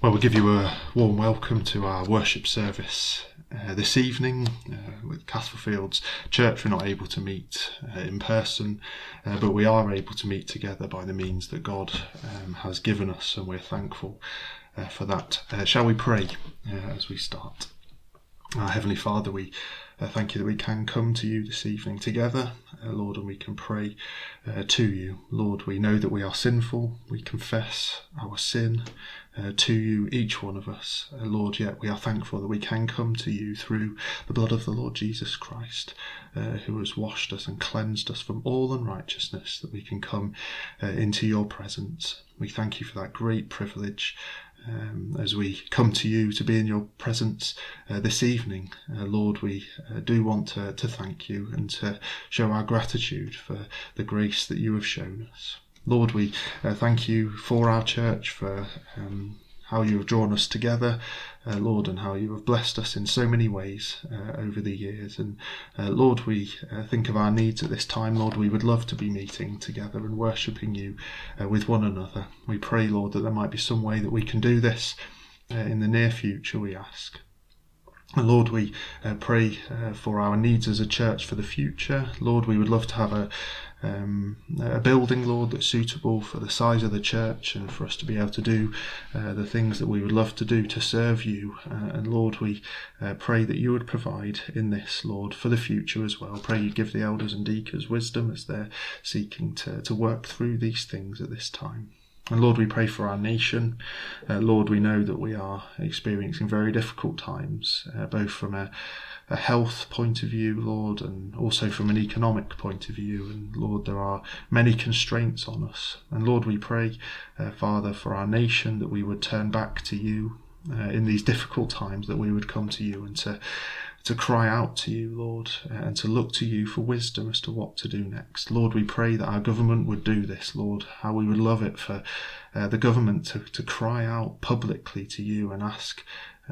Well, we'll give you a warm welcome to our worship service this evening with Castlefields Church. We're not able to meet in person, but we are able to meet together by the means that God has given us, and we're thankful for that. Shall we pray as we start? Our Heavenly Father, we thank you that we can come to you this evening together, Lord, and we can pray to you. Lord, we know that we are sinful. We confess our sin to you, each one of us, Lord, yet we are thankful that we can come to you through the blood of the Lord Jesus Christ, who has washed us and cleansed us from all unrighteousness, that we can come into your presence. We thank you for that great privilege as we come to you to be in your presence this evening. Lord, we do want to thank you and to show our gratitude for the grace that you have shown us. Lord, we thank you for our church, for how you have drawn us together, Lord, and how you have blessed us in so many ways over the years. And Lord, we think of our needs at this time. Lord, we would love to be meeting together and worshipping you with one another. We pray, Lord, that there might be some way that we can do this in the near future, we ask. And Lord, we pray for our needs as a church for the future. Lord, we would love to have a building, Lord, that's suitable for the size of the church and for us to be able to do the things that we would love to do to serve you. And Lord, we pray that you would provide in this, Lord, for the future as well. Pray you give the elders and deacons wisdom as they're seeking to work through these things at this time. And Lord, we pray for our nation. Lord, we know that we are experiencing very difficult times, both from a health point of view, Lord, and also from an economic point of view. And Lord, there are many constraints on us. And Lord, we pray, Father, for our nation, that we would turn back to you in these difficult times, that we would come to you and to cry out to you, Lord, and to look to you for wisdom as to what to do next. Lord, we pray that our government would do this, Lord, how we would love it for the government to cry out publicly to you and ask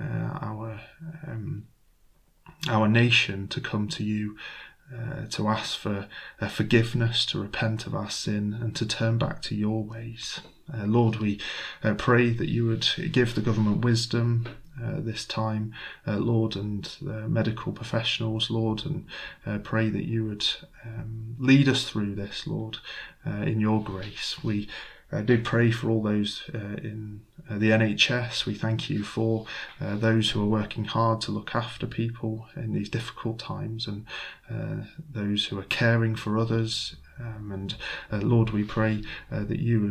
our nation to come to you, to ask for forgiveness, to repent of our sin, and to turn back to your ways. Lord, we pray that you would give the government wisdom this time, Lord, and the medical professionals, Lord, and pray that you would lead us through this, Lord, in your grace. We do pray for all those in the NHS. We thank you for those who are working hard to look after people in these difficult times, and those who are caring for others. And Lord, we pray that you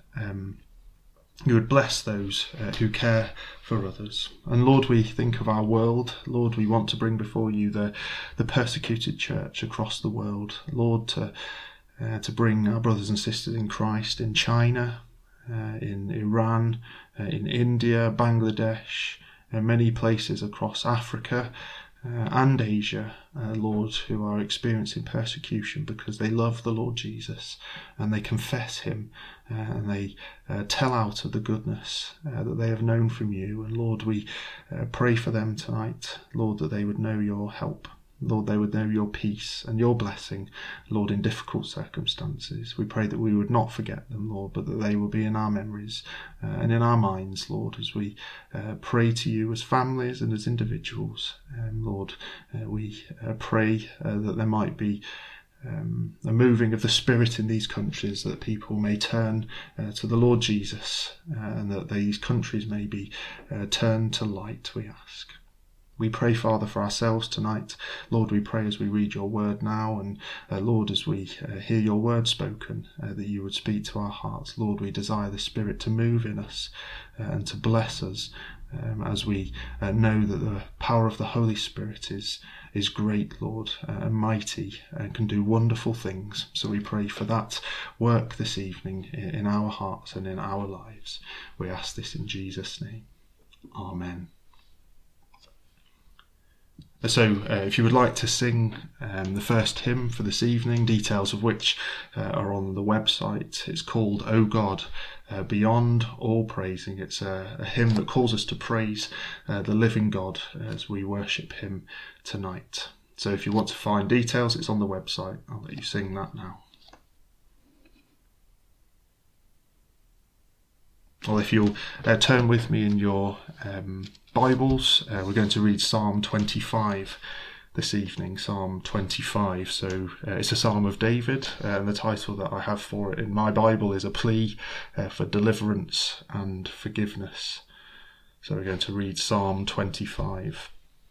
would bless those who care for others. And Lord, we think of our world. Lord, we want to bring before you the persecuted church across the world. Lord, to bring our brothers and sisters in Christ in China, in Iran, in India, Bangladesh, and many places across Africa and Asia, Lord, who are experiencing persecution because they love the Lord Jesus and they confess him and they tell out of the goodness that they have known from you. And Lord, we pray for them tonight, Lord, that they would know your help. Lord, they would know your peace and your blessing, Lord, in difficult circumstances. We pray that we would not forget them, Lord, but that they will be in our memories and in our minds, Lord, as we pray to you as families and as individuals. Lord, we pray that there might be a moving of the Spirit in these countries, that people may turn to the Lord Jesus, and that these countries may be turned to light, we ask. We pray, Father, for ourselves tonight. Lord, we pray as we read your word now, and Lord, as we hear your word spoken, that you would speak to our hearts. Lord, we desire the Spirit to move in us and to bless us as we know that the power of the Holy Spirit is great, Lord, and mighty, and can do wonderful things. So we pray for that work this evening in our hearts and in our lives. We ask this in Jesus' name. Amen. So if you would like to sing the first hymn for this evening, details of which are on the website, it's called O God, Beyond All Praising. It's a hymn that calls us to praise the living God as we worship him tonight. So if you want to find details, it's on the website. I'll let you sing that now. Well, if you'll turn with me in your Bibles, we're going to read Psalm 25 this evening, Psalm 25. So it's a Psalm of David, and the title that I have for it in my Bible is A Plea for Deliverance and Forgiveness. So we're going to read Psalm 25.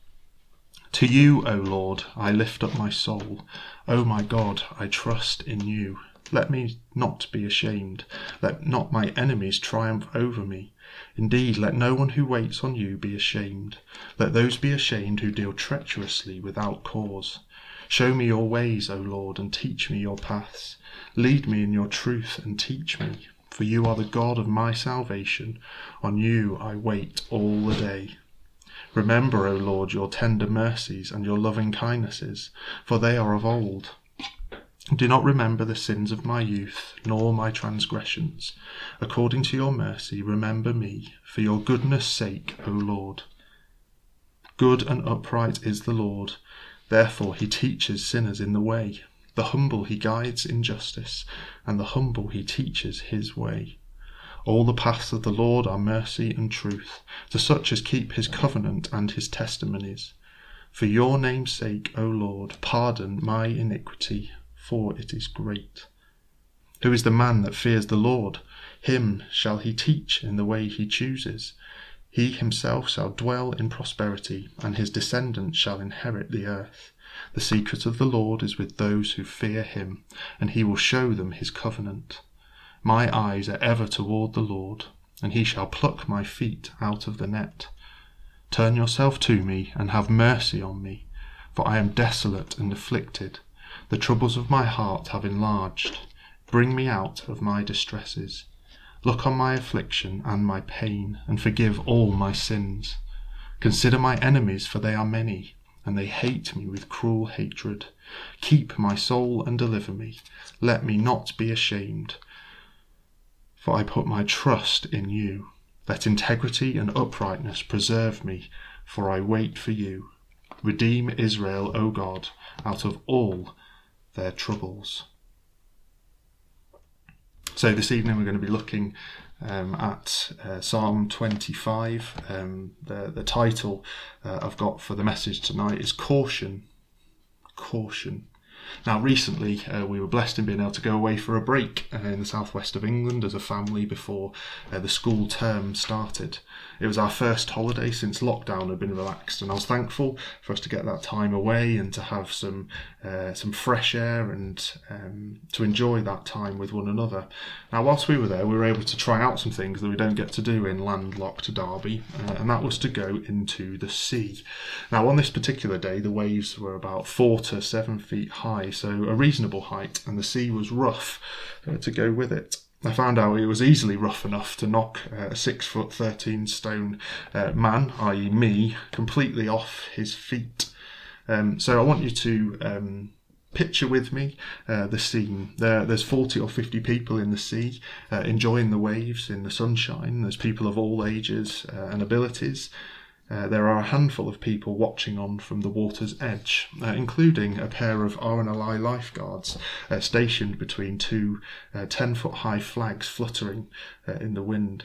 To you, O Lord, I lift up my soul. O my God, I trust in you. Let me not be ashamed. Let not my enemies triumph over me. Indeed, let no one who waits on you be ashamed. Let those be ashamed who deal treacherously without cause. Show me your ways, O Lord, and teach me your paths. Lead me in your truth and teach me. For you are the God of my salvation. On you I wait all the day. Remember, O Lord, your tender mercies and your loving kindnesses, for they are of old. Do not remember the sins of my youth, nor my transgressions. According to your mercy, remember me, for your goodness' sake, O Lord. Good and upright is the Lord, therefore he teaches sinners in the way. The humble he guides in justice, and the humble he teaches his way. All the paths of the Lord are mercy and truth, to such as keep his covenant and his testimonies. For your name's sake, O Lord, pardon my iniquity, for it is great. Who is the man that fears the Lord? Him shall he teach in the way he chooses. He himself shall dwell in prosperity, and his descendants shall inherit the earth. The secret of the Lord is with those who fear him, and he will show them his covenant. My eyes are ever toward the Lord, and he shall pluck my feet out of the net. Turn yourself to me, and have mercy on me, for I am desolate and afflicted. The troubles of my heart have enlarged. Bring me out of my distresses. Look on my affliction and my pain, and forgive all my sins. Consider my enemies, for they are many, and they hate me with cruel hatred. Keep my soul and deliver me. Let me not be ashamed, for I put my trust in you. Let integrity and uprightness preserve me, for I wait for you. Redeem Israel, O God, out of all their troubles. So this evening we're going to be looking at Psalm 25. The title I've got for the message tonight is Caution. Caution. Now recently we were blessed in being able to go away for a break in the southwest of England as a family before the school term started. It was our first holiday since lockdown had been relaxed, and I was thankful for us to get that time away and to have some fresh air and to enjoy that time with one another. Now whilst we were there, we were able to try out some things that we don't get to do in landlocked Derby, and that was to go into the sea. Now on this particular day the waves were about 4 to 7 feet high, so a reasonable height, and the sea was rough to go with it. I found out it was easily rough enough to knock a 6 foot 13 stone man, i.e. me, completely off his feet. So I want you to picture with me the scene. There's 40 or 50 people in the sea enjoying the waves in the sunshine. There's people of all ages and abilities. There are a handful of people watching on from the water's edge, including a pair of RNLI lifeguards stationed between two 10-foot high flags fluttering in the wind.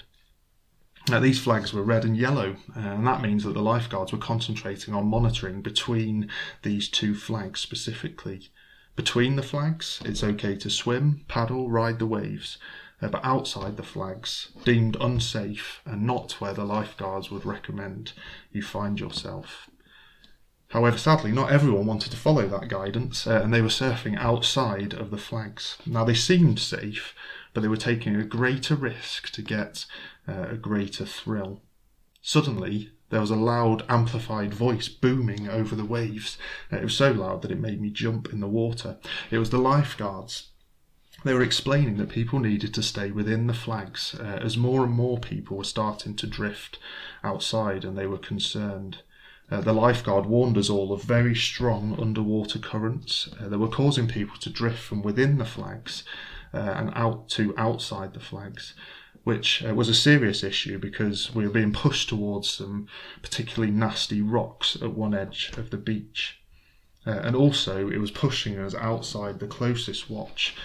These flags were red and yellow, and that means that the lifeguards were concentrating on monitoring between these two flags specifically. Between the flags, it's okay to swim, paddle, ride the waves. But outside the flags, deemed unsafe and not where the lifeguards would recommend you find yourself. However, sadly, not everyone wanted to follow that guidance, and they were surfing outside of the flags. Now, they seemed safe, but they were taking a greater risk to get a greater thrill. Suddenly, there was a loud, amplified voice booming over the waves. It was so loud that it made me jump in the water. It was the lifeguards. They were explaining that people needed to stay within the flags as more and more people were starting to drift outside, and they were concerned. The lifeguard warned us all of very strong underwater currents that were causing people to drift from within the flags and out to outside the flags, which was a serious issue because we were being pushed towards some particularly nasty rocks at one edge of the beach. And also it was pushing us outside the closest watch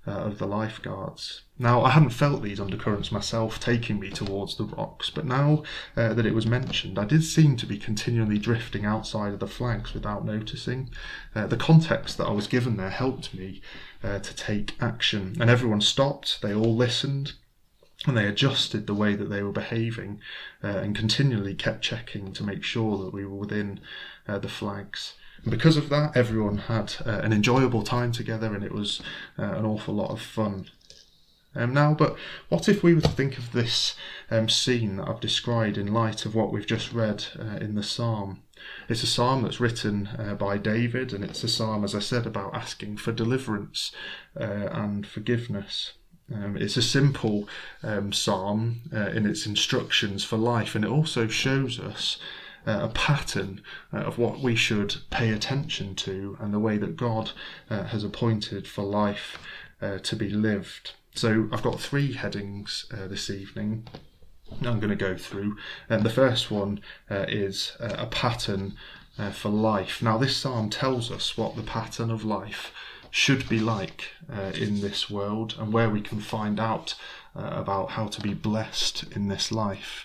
of the lifeguards. Now, I hadn't felt these undercurrents myself taking me towards the rocks, but now that it was mentioned, I did seem to be continually drifting outside of the flags without noticing. The context that I was given there helped me to take action, and everyone stopped, they all listened, and they adjusted the way that they were behaving and continually kept checking to make sure that we were within the flags. And because of that, everyone had an enjoyable time together, and it was an awful lot of fun. Now, but what if we were to think of this scene that I've described in light of what we've just read in the psalm? It's a psalm that's written by David, and it's a psalm, as I said, about asking for deliverance and forgiveness. It's a simple psalm in its instructions for life, and it also shows us a pattern of what we should pay attention to and the way that God has appointed for life to be lived. So I've got 3 headings this evening I'm going to go through. The first one is a pattern for life. Now, this psalm tells us what the pattern of life should be like in this world, and where we can find out about how to be blessed in this life.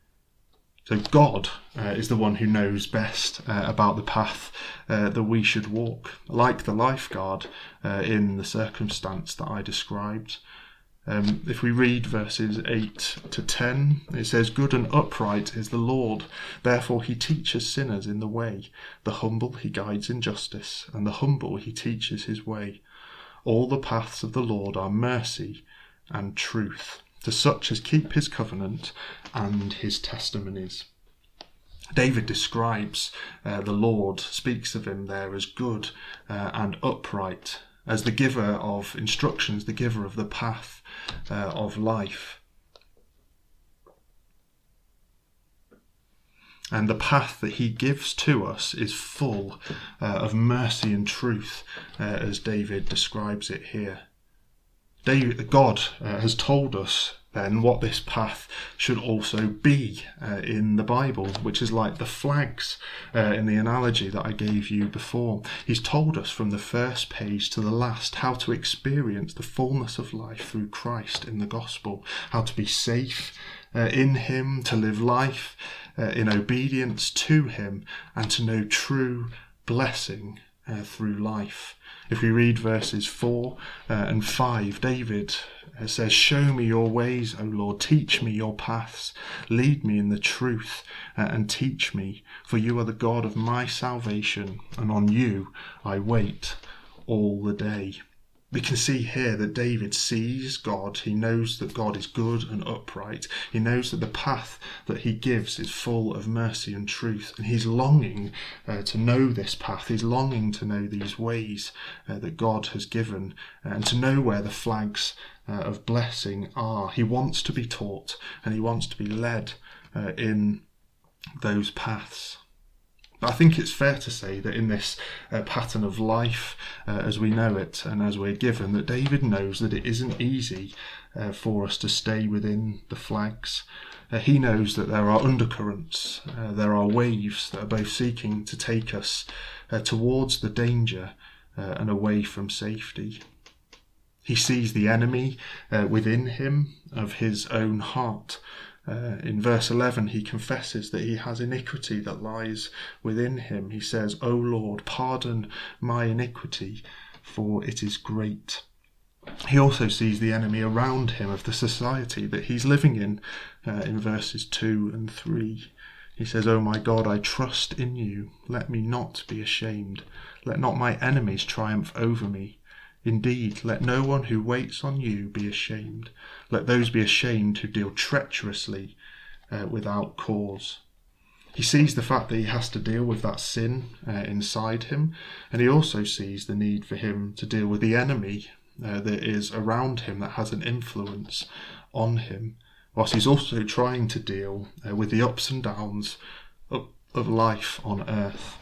So God is the one who knows best about the path that we should walk, like the lifeguard in the circumstance that I described. If we read verses 8 to 10, it says, "Good and upright is the Lord, therefore he teaches sinners in the way. The humble he guides in justice, and the humble he teaches his way. All the paths of the Lord are mercy and truth, to such as keep his covenant and his testimonies." David describes the Lord, speaks of him there as good and upright, as the giver of instructions, the giver of the path of life. And the path that he gives to us is full of mercy and truth, as David describes it here. God has told us then what this path should also be in the Bible, which is like the flags in the analogy that I gave you before. He's told us from the first page to the last how to experience the fullness of life through Christ in the gospel, how to be safe in him, to live life in obedience to him, and to know true blessing through life. If we read verses 4 and 5, David says, "Show me your ways, O Lord, teach me your paths, lead me in the truth and teach me, for you are the God of my salvation, and on you I wait all the day." We can see here that David sees God. He knows that God is good and upright. He knows that the path that he gives is full of mercy and truth, and he's longing to know this path. He's longing to know these ways that God has given, and to know where the flags of blessing are. He wants to be taught, and he wants to be led in those paths. But I think it's fair to say that in this pattern of life, as we know it and as we're given, that David knows that it isn't easy for us to stay within the flags. He knows that there are undercurrents, there are waves that are both seeking to take us towards the danger and away from safety. He sees the enemy within him of his own heart. In verse 11, he confesses that he has iniquity that lies within him. He says, "O Lord, pardon my iniquity, for it is great." He also sees the enemy around him of the society that he's living in verses 2 and 3. He says, "O my God, I trust in you. Let me not be ashamed. Let not my enemies triumph over me. Indeed, let no one who waits on you be ashamed. Let those be ashamed who deal treacherously without cause." He sees the fact that he has to deal with that sin inside him, and he also sees the need for him to deal with the enemy that is around him, that has an influence on him, whilst he's also trying to deal with the ups and downs of life on earth.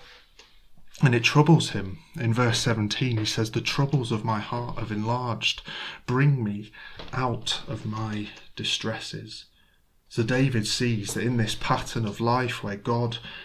And it troubles him. In verse 17, he says, "The troubles of my heart have enlarged. Bring me out of my distresses." So David sees that in this pattern of life where God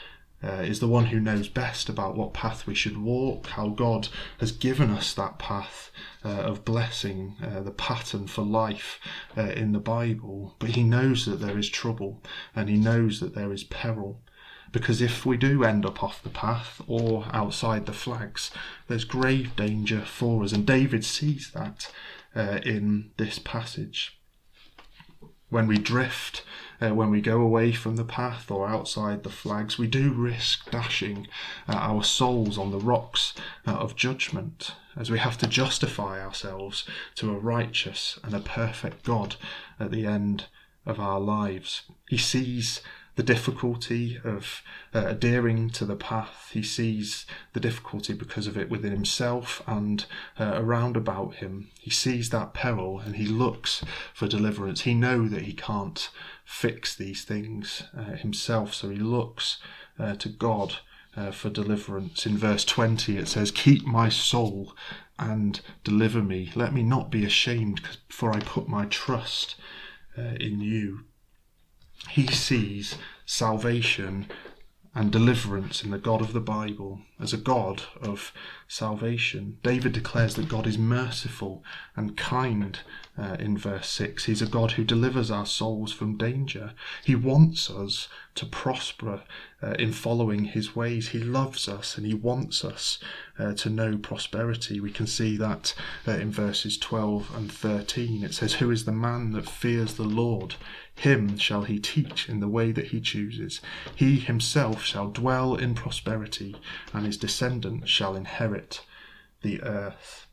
is the one who knows best about what path we should walk, how God has given us that path of blessing, the pattern for life in the Bible. But he knows that there is trouble, and he knows that there is peril. Because if we do end up off the path or outside the flags, there's grave danger for us. And David sees that in this passage. When we drift, when we go away from the path or outside the flags, we do risk dashing our souls on the rocks of judgment, as we have to justify ourselves to a righteous and a perfect God at the end of our lives. He sees the difficulty of adhering to the path. He sees the difficulty because of it within himself and around about him. He sees that peril and he looks for deliverance. He knows that he can't fix these things himself, so he looks to God for deliverance. In verse 20 it says, "Keep my soul and deliver me. Let me not be ashamed, for I put my trust in you." He sees salvation and deliverance in the God of the Bible as a God of salvation. David declares that God is merciful and kind in verse 6. He's a God who delivers our souls from danger. He wants us to prosper in following his ways. He loves us and he wants us to know prosperity. We can see that in verses 12 and 13. It says, "Who is the man that fears the Lord? Him shall he teach in the way that he chooses. He himself shall dwell in prosperity, and his descendants shall inherit the earth."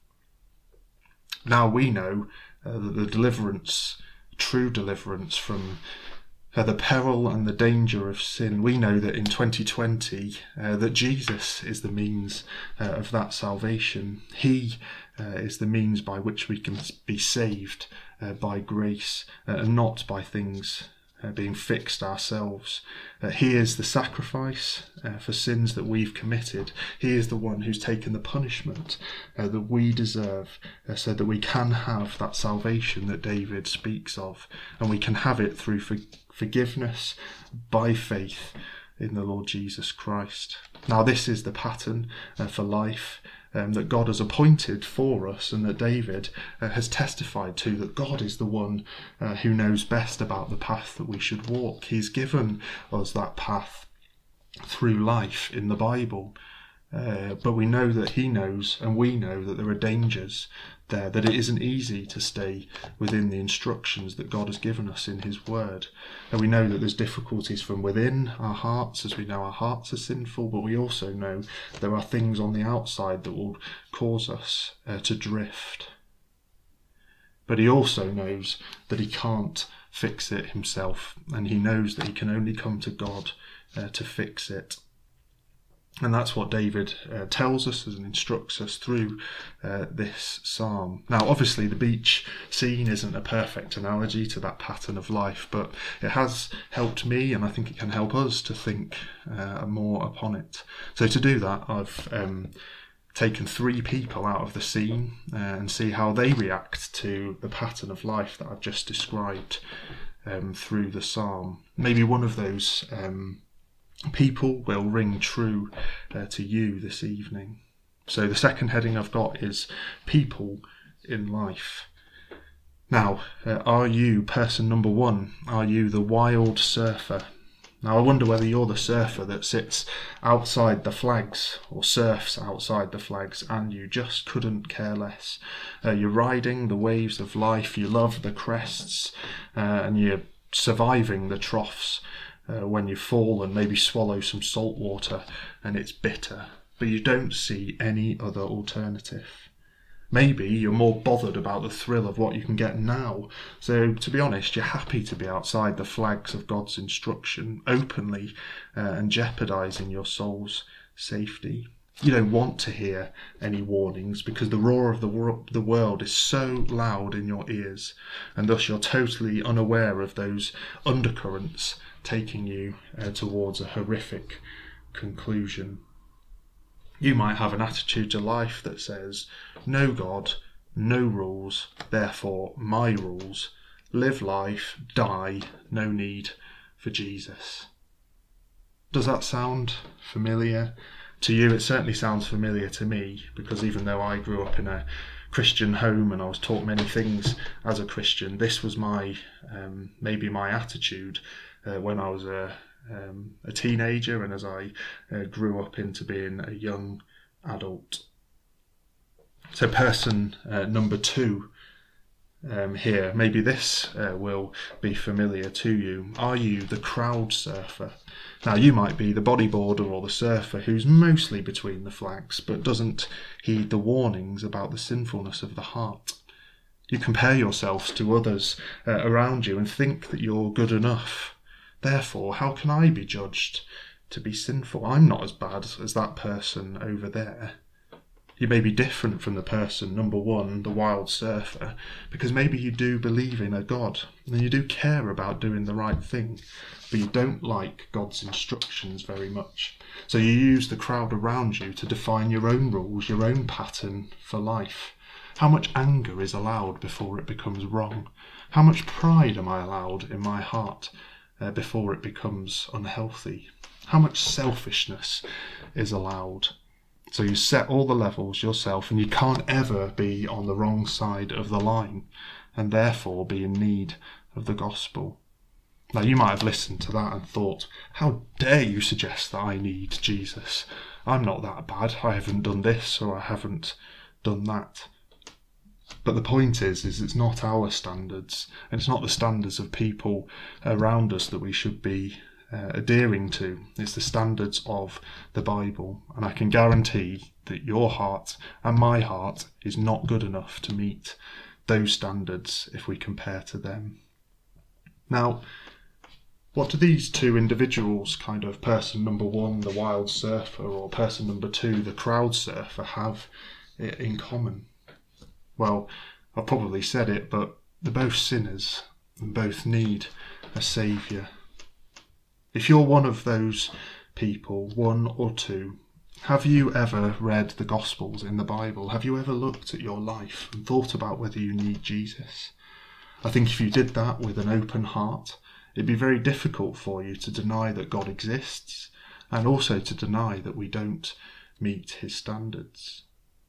Now we know that the deliverance, true deliverance from the peril and the danger of sin, we know that in 2020 that Jesus is the means of that salvation. He is the means by which we can be saved by grace and not by things being fixed ourselves. He is the sacrifice for sins that we've committed. He is the one who's taken the punishment that we deserve so that we can have that salvation that David speaks of, and we can have it through forgiveness by faith in the Lord Jesus Christ. Now this is the pattern for life that God has appointed for us, and that David has testified to, that God is the one who knows best about the path that we should walk. He's given us that path through life in the Bible. But we know that he knows, and we know that there are dangers there, that it isn't easy to stay within the instructions that God has given us in his word. And we know that there's difficulties from within our hearts, as we know our hearts are sinful, but we also know there are things on the outside that will cause us to drift. But he also knows that he can't fix it himself, and he knows that he can only come to God to fix it. And that's what David tells us and instructs us through this psalm. Now, obviously, the beach scene isn't a perfect analogy to that pattern of life, but it has helped me, and I think it can help us to think more upon it. So to do that, I've taken 3 people out of the scene and see how they react to the pattern of life that I've just described through the psalm. Maybe one of those people will ring true to you this evening. So the second heading I've got is people in life. Now, are you person number 1? Are you the wild surfer? Now, I wonder whether you're the surfer that sits outside the flags or surfs outside the flags and you just couldn't care less. You're riding the waves of life, you love the crests, and you're surviving the troughs when you fall and maybe swallow some salt water and it's bitter, but you don't see any other alternative. Maybe you're more bothered about the thrill of what you can get now. So, to be honest, you're happy to be outside the flags of God's instruction, openly and jeopardising your soul's safety. You don't want to hear any warnings because the roar of the world is so loud in your ears, and thus you're totally unaware of those undercurrents taking you towards a horrific conclusion. You might have an attitude to life that says, no God, no rules, therefore my rules. Live life, die, no need for Jesus. Does that sound familiar to you? It certainly sounds familiar to me, because even though I grew up in a Christian home and I was taught many things as a Christian, this was my maybe my attitude when I was a teenager and as I grew up into being a young adult. So person number 2 here, maybe this will be familiar to you. Are you the crowd surfer? Now, you might be the bodyboarder or the surfer who's mostly between the flags but doesn't heed the warnings about the sinfulness of the heart. You compare yourselves to others around you and think that you're good enough. Therefore, how can I be judged to be sinful? I'm not as bad as that person over there. You may be different from the person, number 1, the wild surfer, because maybe you do believe in a God and you do care about doing the right thing, but you don't like God's instructions very much. So you use the crowd around you to define your own rules, your own pattern for life. How much anger is allowed before it becomes wrong? How much pride am I allowed in my heart before it becomes unhealthy? How much selfishness is allowed? So you set all the levels yourself, and you can't ever be on the wrong side of the line and therefore be in need of the gospel. Now, you might have listened to that and thought, how dare you suggest that I need Jesus? I'm not that bad. I haven't done this or I haven't done that. But the point is it's not our standards, and it's not the standards of people around us that we should be adhering to. It's the standards of the Bible, and I can guarantee that your heart and my heart is not good enough to meet those standards if we compare to them. Now, what do these 2 individuals, kind of person number 1, the wild surfer, or person number 2, the crowd surfer, have in common? Well, I've probably said it, but they're both sinners and both need a saviour. If you're one of those people, 1 or 2, have you ever read the Gospels in the Bible? Have you ever looked at your life and thought about whether you need Jesus? I think if you did that with an open heart, it'd be very difficult for you to deny that God exists, and also to deny that we don't meet his standards.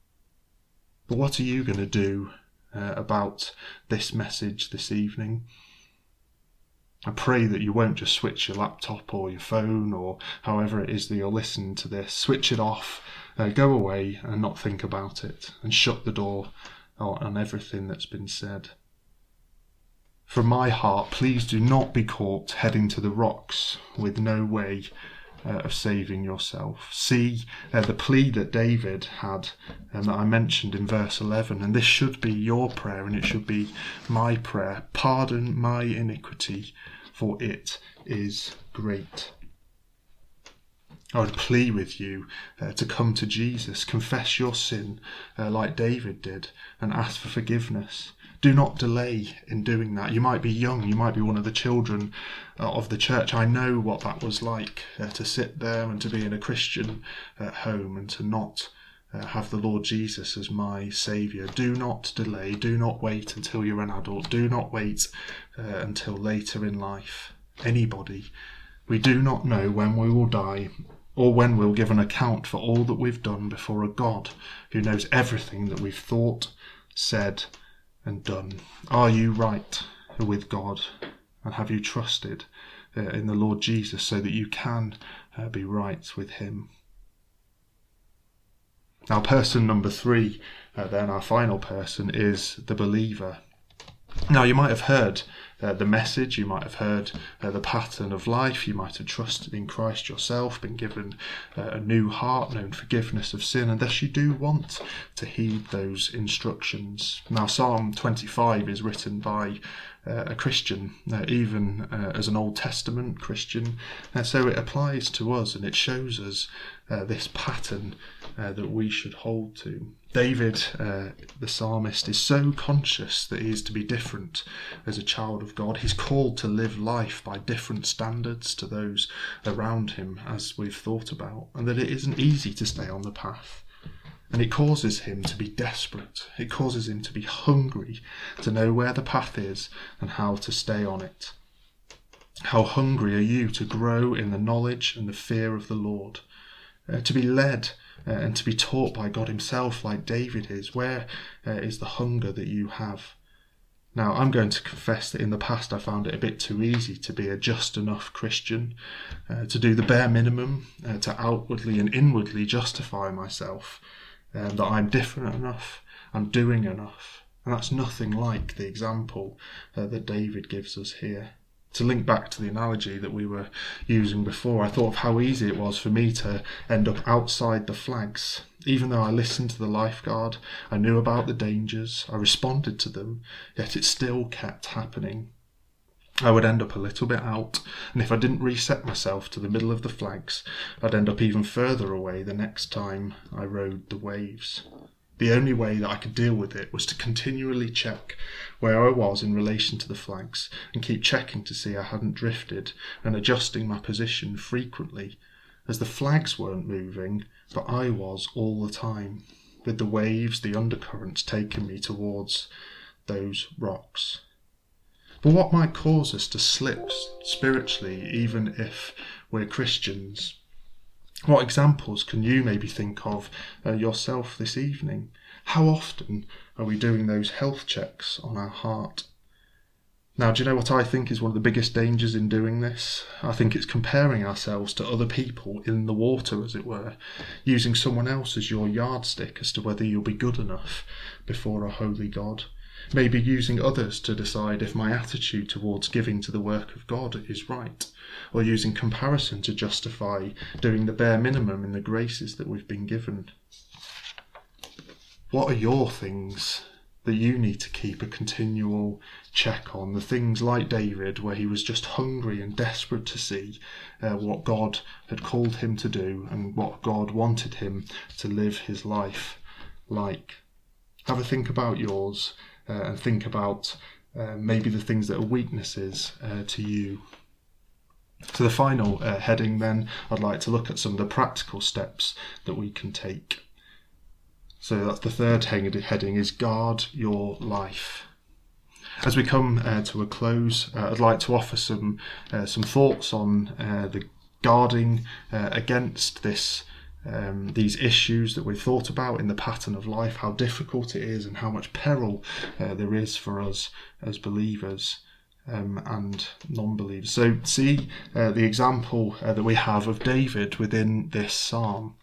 But what are you going to do about this message this evening? I pray that you won't just switch your laptop or your phone or however it is that you're listening to this. Switch it off, go away and not think about it, and shut the door on everything that's been said. From my heart, please do not be caught heading to the rocks with no way of saving yourself. See the plea that David had that I mentioned in verse 11, and this should be your prayer and it should be my prayer. Pardon my iniquity, for it is great. I would plead with you to come to Jesus, confess your sin like David did, and ask for forgiveness. Do not delay in doing that. You might be young, you might be one of the children of the church. I know what that was like, to sit there and to be in a Christian home and to not have the Lord Jesus as my saviour. Do not delay, do not wait until you're an adult, do not wait until later in life. Anybody. We do not know when we will die or when we'll give an account for all that we've done before a God who knows everything that we've thought, said and done. Are you right with God, and have you trusted in the Lord Jesus so that you can be right with him? Now, person number 3, then our final person, is the believer. Now, you might have heard the message, you might have heard the pattern of life, you might have trusted in Christ yourself, been given a new heart, known forgiveness of sin, and thus you do want to heed those instructions. Now, Psalm 25 is written by a Christian, even as an Old Testament Christian, so it applies to us and it shows us this pattern that we should hold to. David, the psalmist, is so conscious that he is to be different as a child of God. He's called to live life by different standards to those around him, as we've thought about, and that it isn't easy to stay on the path. And it causes him to be desperate. It causes him to be hungry, to know where the path is and how to stay on it. How hungry are you to grow in the knowledge and the fear of the Lord? To be led and to be taught by God himself like David is? Where is the hunger that you have? Now, I'm going to confess that in the past I found it a bit too easy to be a just enough Christian, to do the bare minimum, to outwardly and inwardly justify myself, that I'm different enough, I'm doing enough. And that's nothing like the example that David gives us here. To link back to the analogy that we were using before, I thought of how easy it was for me to end up outside the flags. Even though I listened to the lifeguard, I knew about the dangers, I responded to them, yet it still kept happening. I would end up a little bit out, and if I didn't reset myself to the middle of the flags, I'd end up even further away the next time I rode the waves. The only way that I could deal with it was to continually check where I was in relation to the flags and keep checking to see I hadn't drifted and adjusting my position frequently, as the flags weren't moving, but I was all the time, with the waves, the undercurrents taking me towards those rocks. But what might cause us to slip spiritually, even if we're Christians? What examples can you maybe think of yourself this evening? How often are we doing those health checks on our heart? Now, do you know what I think is one of the biggest dangers in doing this? I think it's comparing ourselves to other people in the water, as it were, using someone else as your yardstick as to whether you'll be good enough before a holy God. Maybe using others to decide if my attitude towards giving to the work of God is right, or using comparison to justify doing the bare minimum in the graces that we've been given. What are your things that you need to keep a continual check on? The things like David, where he was just hungry and desperate to see what God had called him to do and what God wanted him to live his life like. Have a think about yours and think about maybe the things that are weaknesses to you. So the final heading then, I'd like to look at some of the practical steps that we can take. So that's the third heading, is guard your life. As we come to a close, I'd like to offer some thoughts on the guarding against these issues that we've thought about in the pattern of life, how difficult it is and how much peril there is for us as believers and non-believers. So see the example that we have of David within this psalm.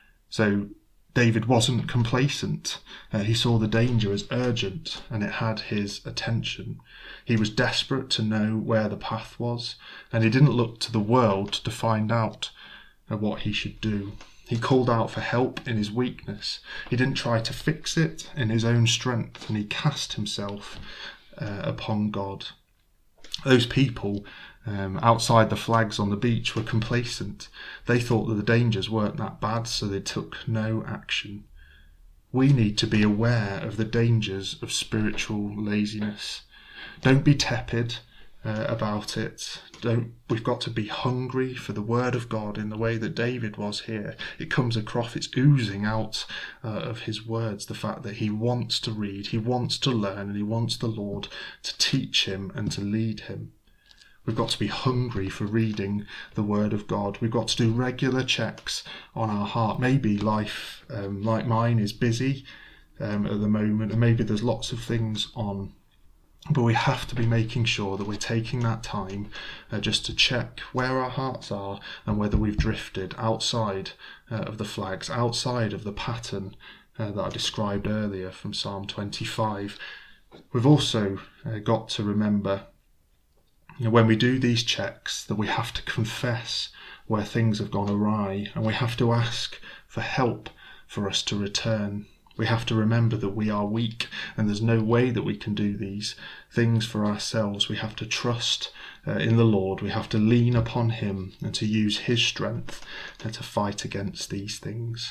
So David wasn't complacent. He saw the danger as urgent and it had his attention. He was desperate to know where the path was, and he didn't look to the world to find out what he should do. He called out for help in his weakness. He didn't try to fix it in his own strength, and he cast himself upon God. Those people outside the flags on the beach were complacent. They thought that the dangers weren't that bad, so they took no action. We need to be aware of the dangers of spiritual laziness. Don't be tepid about it. We've got to be hungry for the word of God in the way that David was here. It comes across, it's oozing out of his words, the fact that he wants to read, he wants to learn, and he wants the Lord to teach him and to lead him. We've got to be hungry for reading the Word of God. We've got to do regular checks on our heart. Maybe life, like mine, is busy at the moment, and maybe there's lots of things on. But we have to be making sure that we're taking that time just to check where our hearts are and whether we've drifted outside of the flags, outside of the pattern that I described earlier from Psalm 25. We've also got to remember, when we do these checks, that we have to confess where things have gone awry, and we have to ask for help for us to return. We have to remember that we are weak and there's no way that we can do these things for ourselves. We have to trust in the Lord. We have to lean upon him and to use his strength to fight against these things.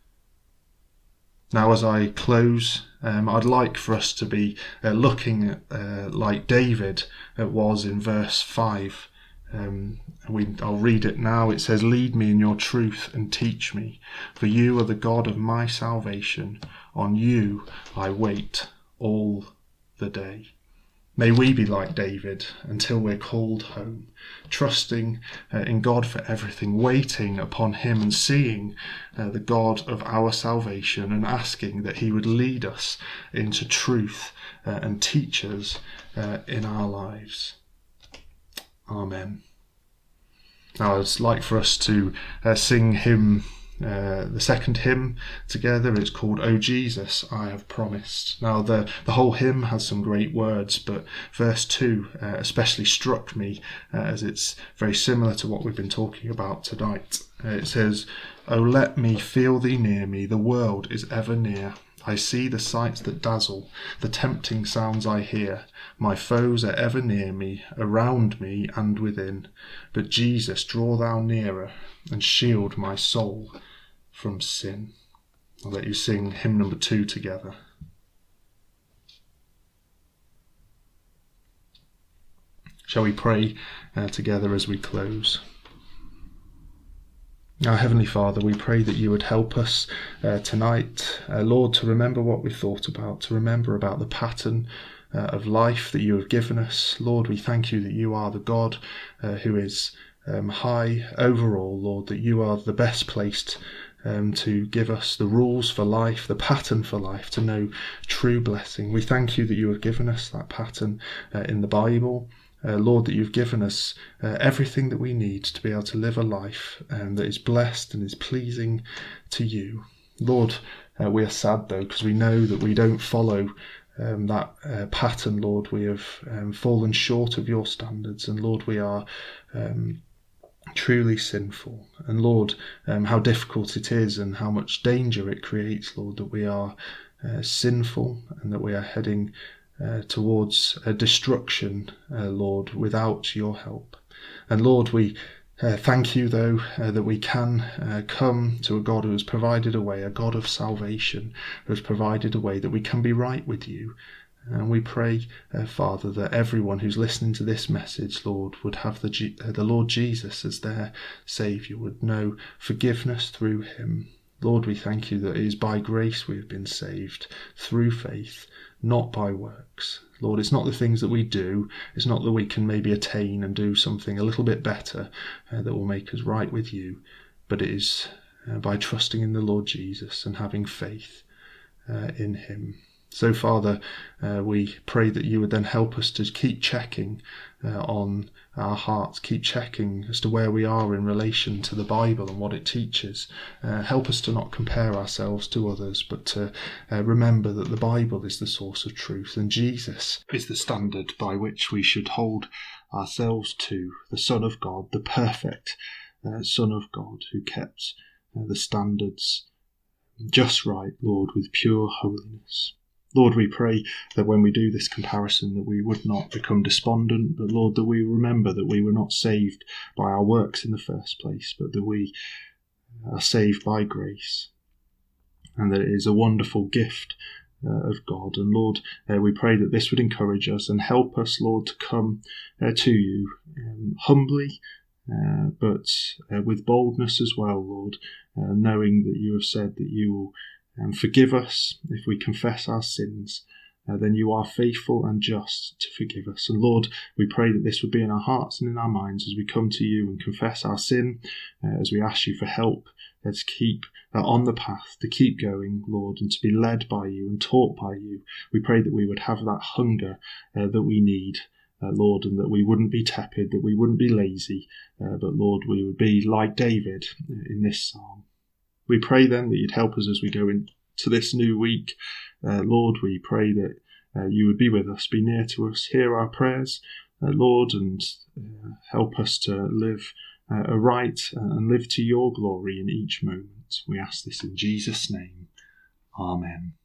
Now, as I close, I'd like for us to be looking at, like David was in verse 5. I'll read it now. It says, "Lead me in your truth and teach me, for you are the God of my salvation. On you I wait all the day." May we be like David until we're called home, trusting in God for everything, waiting upon him and seeing the God of our salvation and asking that he would lead us into truth and teach us in our lives. Amen. Now I'd like for us to sing the second hymn together. It's called "O Jesus, I Have Promised." Now the whole hymn has some great words, but verse 2 especially struck me as it's very similar to what we've been talking about tonight. It says, "O let me feel thee near me, the world is ever near. I see the sights that dazzle, the tempting sounds I hear. My foes are ever near me, around me and within. But Jesus, draw thou nearer and shield my soul from sin." I'll let you sing hymn number 2 together. Shall we pray together as we close? Our Heavenly Father, we pray that you would help us tonight, Lord, to remember what we thought about, to remember about the pattern of life that you have given us. Lord, we thank you that you are the God who is high over all, Lord, that you are the best placed to give us the rules for life, the pattern for life, to know true blessing. We thank you that you have given us that pattern in the Bible. Lord, that you've given us everything that we need to be able to live a life that is blessed and is pleasing to you. Lord, we are sad though, because we know that we don't follow that pattern, Lord. We have fallen short of your standards, and Lord, we are truly sinful. And Lord, how difficult it is and how much danger it creates, Lord, that we are sinful and that we are heading towards destruction, Lord, without your help. And Lord, we thank you, though, that we can come to a God who has provided a way, a God of salvation, who has provided a way that we can be right with you. And we pray, Father, that everyone who's listening to this message, Lord, would have the Lord Jesus as their Saviour, would know forgiveness through him. Lord, we thank you that it is by grace we have been saved, through faith, not by works. Lord, it's not the things that we do, it's not that we can maybe attain and do something a little bit better that will make us right with you, but it is by trusting in the Lord Jesus and having faith in him. So, Father, we pray that you would then help us to keep checking on our hearts, keep checking as to where we are in relation to the Bible and what it teaches. Help us to not compare ourselves to others, but to remember that the Bible is the source of truth, and Jesus is the standard by which we should hold ourselves to, the Son of God, the perfect Son of God, who kept the standards just right, Lord, with pure holiness. Lord, we pray that when we do this comparison that we would not become despondent, but Lord, that we remember that we were not saved by our works in the first place, but that we are saved by grace, and that it is a wonderful gift of God. And Lord, we pray that this would encourage us and help us, Lord, to come to you humbly, but with boldness as well, Lord, knowing that you have said that you will forgive us if we confess our sins. Then you are faithful and just to forgive us. And Lord, we pray that this would be in our hearts and in our minds as we come to you and confess our sin, as we ask you for help to keep on the path, to keep going, Lord, and to be led by you and taught by you. We pray that we would have that hunger that we need, Lord, and that we wouldn't be tepid, that we wouldn't be lazy, but Lord, we would be like David in this psalm. We pray then that you'd help us as we go into this new week. Lord, we pray that you would be with us, be near to us, hear our prayers, Lord, and help us to live aright and live to your glory in each moment. We ask this in Jesus' name. Amen.